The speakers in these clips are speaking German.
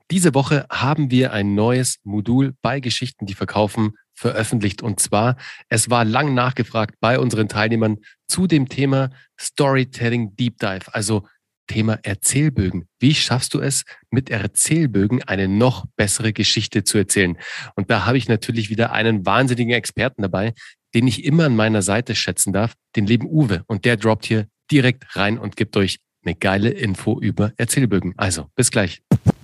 Diese Woche haben wir ein neues Modul bei Geschichten, die verkaufen, veröffentlicht. Und zwar, es war lang nachgefragt bei unseren Teilnehmern zu dem Thema Storytelling Deep Dive, also Thema Erzählbögen. Wie schaffst du es, mit Erzählbögen eine noch bessere Geschichte zu erzählen? Und da habe ich natürlich wieder einen wahnsinnigen Experten dabei, den ich immer an meiner Seite schätzen darf, den lieben Uwe. Und der droppt hier direkt rein und gibt euch eine geile Info über Erzählbögen. Also, bis gleich.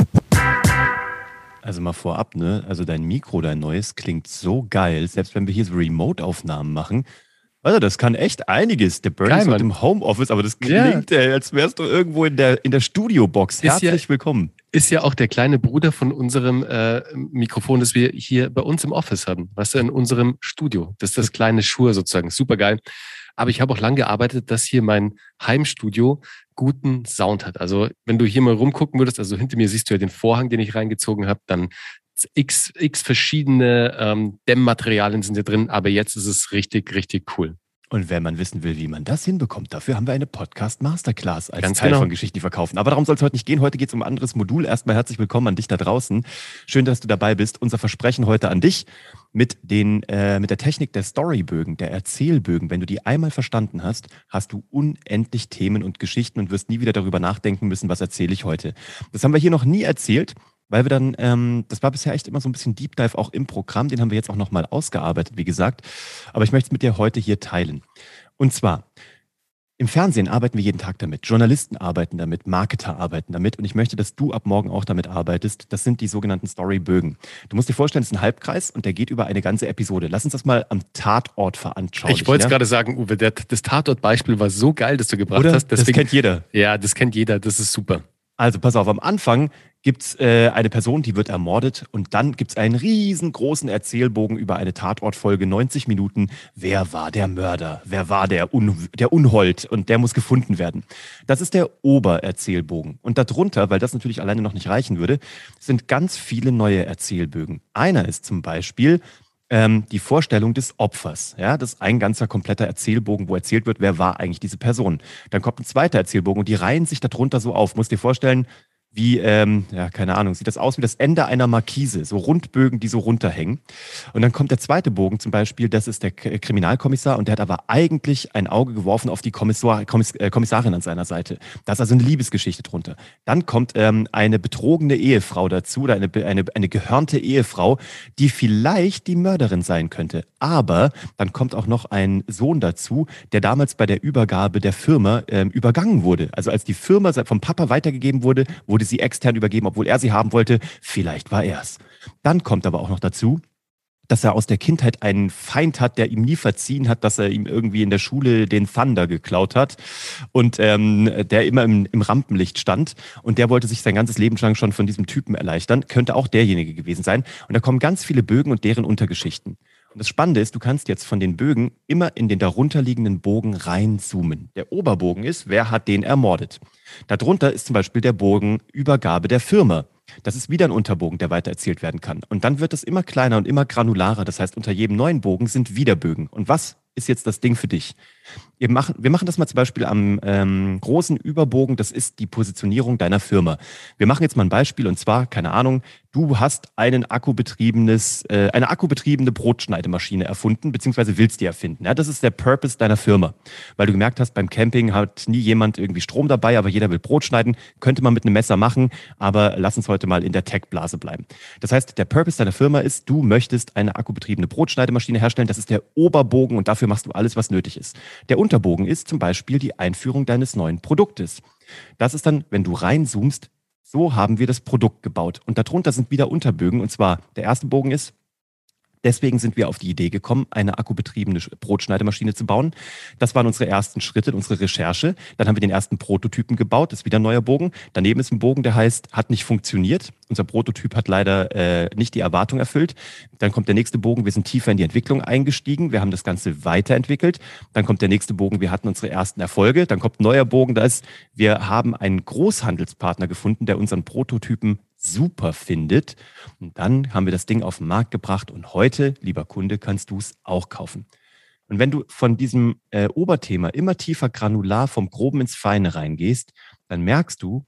Also mal vorab, ne? Also dein Mikro, dein neues, klingt so geil. Selbst wenn wir hier so Remote-Aufnahmen machen. Also das kann echt einiges. Der Bernie ist mit dem Homeoffice, aber das klingt, als wärst du irgendwo in der Studiobox. Herzlich willkommen. Ist ja auch der kleine Bruder von unserem Mikrofon, das wir hier bei uns im Office haben. Weißt du, in unserem Studio. Das ist das kleine Shure sozusagen. Super geil. Aber ich habe auch lange gearbeitet, dass hier mein Heimstudio guten Sound hat. Also wenn du hier mal rumgucken würdest, also hinter mir siehst du ja den Vorhang, den ich reingezogen habe, dann x verschiedene Dämmmaterialien sind hier drin, aber jetzt ist es richtig, richtig cool. Und wenn man wissen will, wie man das hinbekommt, dafür haben wir eine Podcast-Masterclass als Ganz Teil genau von Geschichten, die verkaufen. Aber darum soll es heute nicht gehen. Heute geht es um ein anderes Modul. Erstmal herzlich willkommen an dich da draußen. Schön, dass du dabei bist. Unser Versprechen heute an dich mit der Technik der Storybögen, der Erzählbögen. Wenn du die einmal verstanden hast, hast du unendlich Themen und Geschichten und wirst nie wieder darüber nachdenken müssen, was erzähle ich heute. Das haben wir hier noch nie erzählt. Weil wir dann, das war bisher echt immer so ein bisschen Deep Dive auch im Programm, den haben wir jetzt auch nochmal ausgearbeitet, wie gesagt. Aber ich möchte es mit dir heute hier teilen. Und zwar, im Fernsehen arbeiten wir jeden Tag damit, Journalisten arbeiten damit, Marketer arbeiten damit und ich möchte, dass du ab morgen auch damit arbeitest. Das sind die sogenannten Storybögen. Du musst dir vorstellen, es ist ein Halbkreis und der geht über eine ganze Episode. Lass uns das mal am Tatort veranschaulichen. Ich wollte es gerade sagen, Uwe, das Tatort-Beispiel war so geil, das du gebracht hast. Deswegen, das kennt jeder. Ja, das kennt jeder, das ist super. Also pass auf, am Anfang gibt's eine Person, die wird ermordet und dann gibt's einen riesengroßen Erzählbogen über eine Tatortfolge, 90 Minuten. Wer war der Mörder? Wer war der Unhold? Und der muss gefunden werden. Das ist der Obererzählbogen. Und darunter, weil das natürlich alleine noch nicht reichen würde, sind ganz viele neue Erzählbögen. Einer ist zum Beispiel die Vorstellung des Opfers. Ja, das ist ein ganzer kompletter Erzählbogen, wo erzählt wird, wer war eigentlich diese Person. Dann kommt ein zweiter Erzählbogen und die reihen sich darunter so auf. Musst dir vorstellen, wie, keine Ahnung, sieht das aus wie das Ende einer Markise, so Rundbögen, die so runterhängen. Und dann kommt der zweite Bogen zum Beispiel, das ist der Kriminalkommissar und der hat aber eigentlich ein Auge geworfen auf die Kommissarin an seiner Seite. Da ist also eine Liebesgeschichte drunter. Dann kommt eine betrogene Ehefrau dazu oder eine gehörnte Ehefrau, die vielleicht die Mörderin sein könnte. Aber dann kommt auch noch ein Sohn dazu, der damals bei der Übergabe der Firma übergangen wurde. Also als die Firma vom Papa weitergegeben wurde sie extern übergeben, obwohl er sie haben wollte. Vielleicht war er es. Dann kommt aber auch noch dazu, dass er aus der Kindheit einen Feind hat, der ihm nie verziehen hat, dass er ihm irgendwie in der Schule den Thunder geklaut hat und der immer im Rampenlicht stand und der wollte sich sein ganzes Leben lang schon von diesem Typen erleichtern. Könnte auch derjenige gewesen sein. Und da kommen ganz viele Bögen und deren Untergeschichten. Und das Spannende ist, du kannst jetzt von den Bögen immer in den darunterliegenden Bogen reinzoomen. Der Oberbogen ist, wer hat den ermordet? Darunter ist zum Beispiel der Bogen Übergabe der Firma. Das ist wieder ein Unterbogen, der weiter erzählt werden kann. Und dann wird es immer kleiner und immer granularer. Das heißt, unter jedem neuen Bogen sind wieder Bögen. Und was ist jetzt das Ding für dich? Wir machen das mal zum Beispiel am großen Überbogen. Das ist die Positionierung deiner Firma. Wir machen jetzt mal ein Beispiel und zwar, keine Ahnung, du hast eine akkubetriebene Brotschneidemaschine erfunden, beziehungsweise willst die erfinden. Ja, das ist der Purpose deiner Firma. Weil du gemerkt hast, beim Camping hat nie jemand irgendwie Strom dabei, aber jeder will Brot schneiden. Könnte man mit einem Messer machen, aber lass uns heute mal in der Tech-Blase bleiben. Das heißt, der Purpose deiner Firma ist, du möchtest eine akkubetriebene Brotschneidemaschine herstellen. Das ist der Oberbogen und dafür machst du alles, was nötig ist. Der Unterbogen ist zum Beispiel die Einführung deines neuen Produktes. Das ist dann, wenn du reinzoomst, so haben wir das Produkt gebaut. Und darunter sind wieder Unterbögen. Und zwar, der erste Bogen ist, deswegen sind wir auf die Idee gekommen, eine akkubetriebene Brotschneidemaschine zu bauen. Das waren unsere ersten Schritte, unsere Recherche. Dann haben wir den ersten Prototypen gebaut, das ist wieder ein neuer Bogen. Daneben ist ein Bogen, der heißt, hat nicht funktioniert. Unser Prototyp hat leider nicht die Erwartung erfüllt. Dann kommt der nächste Bogen, wir sind tiefer in die Entwicklung eingestiegen. Wir haben das Ganze weiterentwickelt. Dann kommt der nächste Bogen, wir hatten unsere ersten Erfolge. Dann kommt ein neuer Bogen, da ist, wir haben einen Großhandelspartner gefunden, der unseren Prototypen super findet. Und dann haben wir das Ding auf den Markt gebracht und heute, lieber Kunde, kannst du es auch kaufen. Und wenn du von diesem Oberthema immer tiefer granular vom Groben ins Feine reingehst, dann merkst du,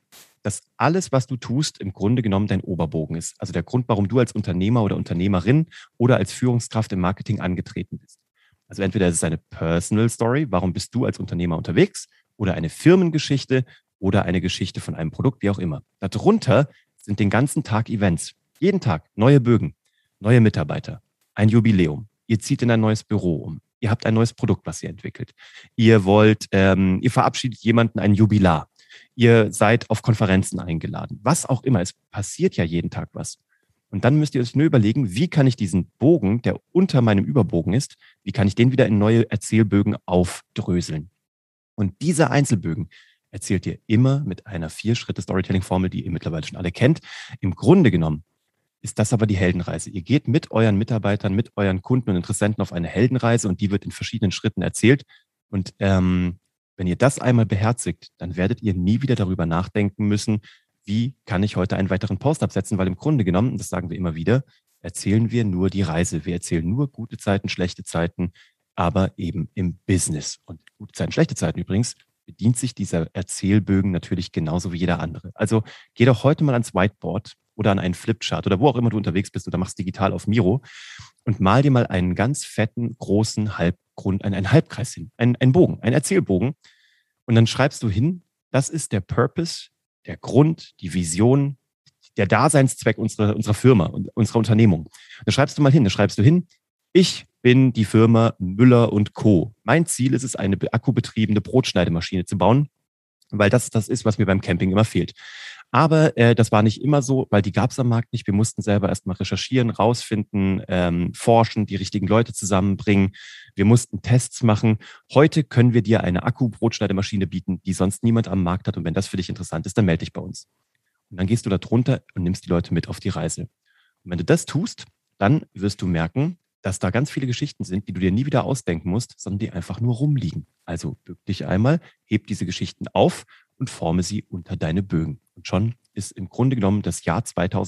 dass alles, was du tust, im Grunde genommen dein Oberbogen ist. Also der Grund, warum du als Unternehmer oder Unternehmerin oder als Führungskraft im Marketing angetreten bist. Also entweder ist es eine Personal Story, warum bist du als Unternehmer unterwegs, oder eine Firmengeschichte oder eine Geschichte von einem Produkt, wie auch immer. Darunter sind den ganzen Tag Events. Jeden Tag neue Bögen, neue Mitarbeiter, ein Jubiläum. Ihr zieht in ein neues Büro um. Ihr habt ein neues Produkt, was ihr entwickelt. Ihr verabschiedet jemanden, einen Jubilar. Ihr seid auf Konferenzen eingeladen. Was auch immer. Es passiert ja jeden Tag was. Und dann müsst ihr euch nur überlegen, wie kann ich diesen Bogen, der unter meinem Überbogen ist, wie kann ich den wieder in neue Erzählbögen aufdröseln? Und diese Einzelbögen erzählt ihr immer mit einer 4-Schritte-Storytelling-Formel, die ihr mittlerweile schon alle kennt. Im Grunde genommen ist das aber die Heldenreise. Ihr geht mit euren Mitarbeitern, mit euren Kunden und Interessenten auf eine Heldenreise und die wird in verschiedenen Schritten erzählt. Und wenn ihr das einmal beherzigt, dann werdet ihr nie wieder darüber nachdenken müssen, wie kann ich heute einen weiteren Post absetzen, weil im Grunde genommen, und das sagen wir immer wieder, erzählen wir nur die Reise. Wir erzählen nur gute Zeiten, schlechte Zeiten, aber eben im Business. Und gute Zeiten, schlechte Zeiten übrigens bedient sich dieser Erzählbögen natürlich genauso wie jeder andere. Also geh doch heute mal ans Whiteboard oder an einen Flipchart oder wo auch immer du unterwegs bist oder machst digital auf Miro und mal dir mal einen ganz fetten, großen einen Halbkreis hin, einen Bogen, einen Erzählbogen. Und dann schreibst du hin, das ist der Purpose, der Grund, die Vision, der Daseinszweck unserer Firma und unserer Unternehmung. Da schreibst du hin, ich bin die Firma Müller & Co. Mein Ziel ist es, eine akkubetriebene Brotschneidemaschine zu bauen, weil das ist, was mir beim Camping immer fehlt. Aber das war nicht immer so, weil die gab es am Markt nicht. Wir mussten selber erstmal recherchieren, rausfinden, forschen, die richtigen Leute zusammenbringen. Wir mussten Tests machen. Heute können wir dir eine Akku-Brotschneidemaschine bieten, die sonst niemand am Markt hat. Und wenn das für dich interessant ist, dann melde dich bei uns. Und dann gehst du da drunter und nimmst die Leute mit auf die Reise. Und wenn du das tust, dann wirst du merken, dass da ganz viele Geschichten sind, die du dir nie wieder ausdenken musst, sondern die einfach nur rumliegen. Also bück dich einmal, heb diese Geschichten auf und forme sie unter deine Bögen. Und schon ist im Grunde genommen das Jahr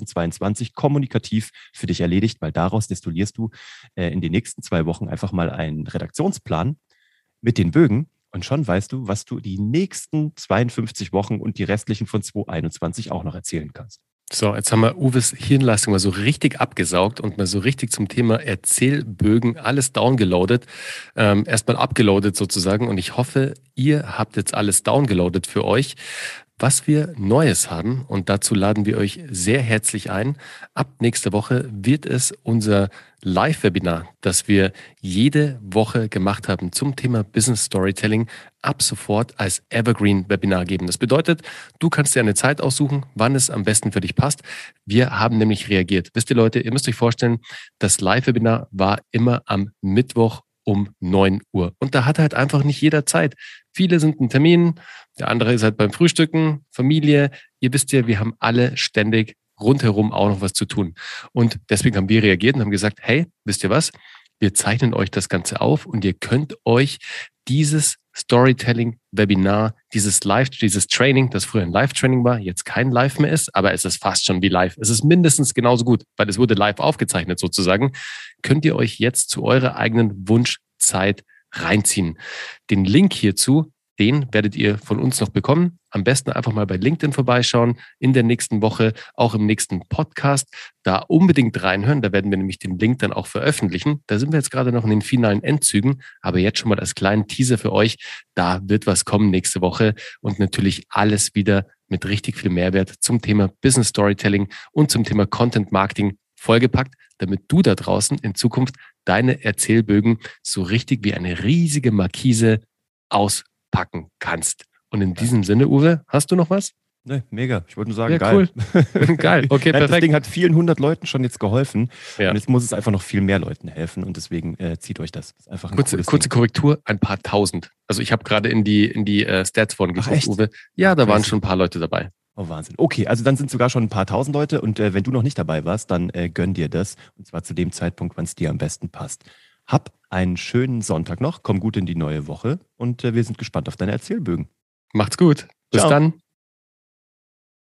2022 kommunikativ für dich erledigt, weil daraus destillierst du in den nächsten 2 Wochen einfach mal einen Redaktionsplan mit den Bögen und schon weißt du, was du die nächsten 52 Wochen und die restlichen von 2021 auch noch erzählen kannst. So, jetzt haben wir Uwes Hirnleistung mal so richtig abgesaugt und mal so richtig zum Thema Erzählbögen alles downgeloadet. Erstmal abgeloadet sozusagen. Und ich hoffe, ihr habt jetzt alles downgeloadet für euch, was wir Neues haben. Und dazu laden wir euch sehr herzlich ein. Ab nächster Woche wird es unser Live-Webinar, das wir jede Woche gemacht haben zum Thema Business Storytelling, ab sofort als Evergreen-Webinar geben. Das bedeutet, du kannst dir eine Zeit aussuchen, wann es am besten für dich passt. Wir haben nämlich reagiert. Wisst ihr Leute, ihr müsst euch vorstellen, das Live-Webinar war immer am Mittwoch um 9 Uhr. Und da hat halt einfach nicht jeder Zeit. Viele sind ein Termin, der andere ist halt beim Frühstücken, Familie. Ihr wisst ja, wir haben alle ständig rundherum auch noch was zu tun. Und deswegen haben wir reagiert und haben gesagt, hey, wisst ihr was? Wir zeichnen euch das Ganze auf und ihr könnt euch dieses Storytelling-Webinar, dieses Training, das früher ein Live-Training war, jetzt kein Live mehr ist, aber es ist fast schon wie live. Es ist mindestens genauso gut, weil es wurde live aufgezeichnet sozusagen. Könnt ihr euch jetzt zu eurer eigenen Wunschzeit reinziehen. Den Link hierzu, den werdet ihr von uns noch bekommen. Am besten einfach mal bei LinkedIn vorbeischauen, in der nächsten Woche, auch im nächsten Podcast. Da unbedingt reinhören, da werden wir nämlich den Link dann auch veröffentlichen. Da sind wir jetzt gerade noch in den finalen Endzügen, aber jetzt schon mal als kleinen Teaser für euch, da wird was kommen nächste Woche und natürlich alles wieder mit richtig viel Mehrwert zum Thema Business Storytelling und zum Thema Content Marketing vollgepackt, damit du da draußen in Zukunft deine Erzählbögen so richtig wie eine riesige Markise auspacken kannst. Und in diesem Sinne, Uwe, hast du noch was? Ne, mega. Ich wollte nur sagen, ja, geil. Cool. Geil, okay, perfekt. Das Ding hat vielen 100 Leuten schon jetzt geholfen. Ja. Und jetzt muss es einfach noch viel mehr Leuten helfen. Und deswegen zieht euch das. Das ist einfach ein kurze Korrektur, ein paar tausend. Also ich habe gerade in die Stats vorhin geguckt, Uwe. Ja, da waren schon ein paar Leute dabei. Oh, Wahnsinn. Okay, also dann sind sogar schon ein paar tausend Leute. Und wenn du noch nicht dabei warst, dann gönn dir das. Und zwar zu dem Zeitpunkt, wann es dir am besten passt. Hab einen schönen Sonntag noch. Komm gut in die neue Woche. Und wir sind gespannt auf deine Erzählbögen. Macht's gut. Bis dann.